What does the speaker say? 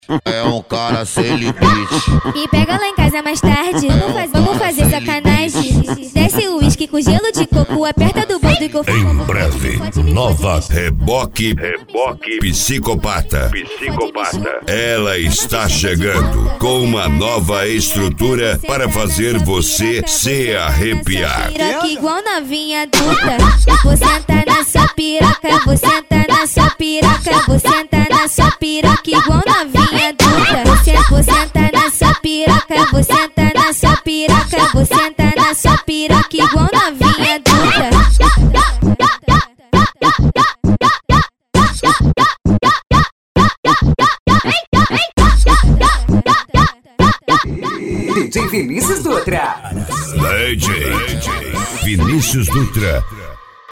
É um cara sem limite. Me pega lá em casa mais tarde. Vamos fazer sacanagem. Desce o uísque com gelo de coco. Aperta do bando e go. Em breve, nova Reboque Psicopata. Ela está chegando com uma nova estrutura para fazer você se arrepiar. Piroca igual novinha adulta. Vou sentar na sua piroca. Vou sentar na sua piroca. Vou sentar na sua piroca igual novinha adulta. Vou sentar na sua piroca. Vou sentar na sua piroca. Vou sentar na sua piroca igual novinha adulta. DJ Vinícius Dutra. DJ Vinícius Dutra.